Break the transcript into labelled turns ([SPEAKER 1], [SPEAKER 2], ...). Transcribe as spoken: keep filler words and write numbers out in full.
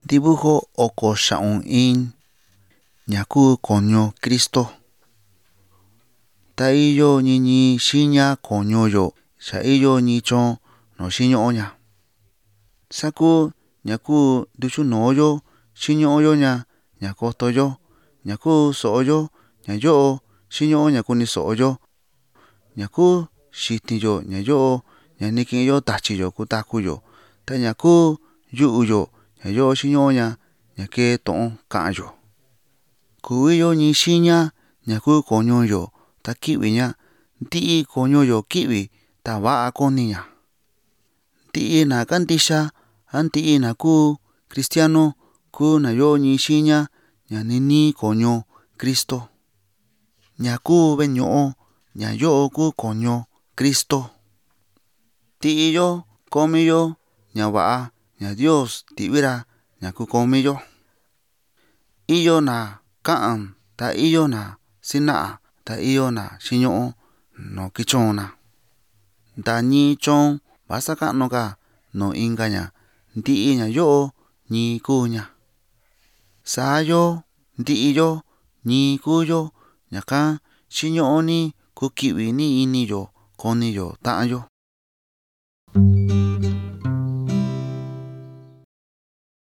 [SPEAKER 1] Dibujo oko xa'un in ña kuu koño Cristo. Ta iyo ñiñi xiña koñoyo xa iyo ñi chon no xiño'oña. Saku ña kuu nduchunoyo xiño'oyo ña ña kotoyo ña kuu so'oyo ña yo'o xiño'o ña kuni so'oyo. Ña kuu xitiyo ña yo'o ña ni ki'inyo tachiyo kutakuyo. Ta ña kuu yu'uyo ña yo'o xiño'o ña ña kee tu'un ka'anyo. Kuu iyo ñi xiña ña kuu koñoyo ta ki'vi ña. Nti'i koñoyo ki'vi ta va'a koniña. Nti'i na kandixia a nti'i na kuu cristiano kuu na yo'o ñi xiña ña nini koño Cristo. Ña kuu ve'e ñu'u ña yo'o kuu koño Cristo. Nti'iyo komiyo ña va'a ña Dios ti'vi ra ña kukomiyo. Iyo na ka'an ta iyo na sina'a ta iyo na xiño'o nu kichon na. Nta ñi chon vasaka'nuga nuu inka ña nti'i ña yo'o ñi kuu ña. Sa'yo nti'iyo ñi kuuyo ñaka xiño'o ni kuki'vi ni iniyo koniyo ta'anyo.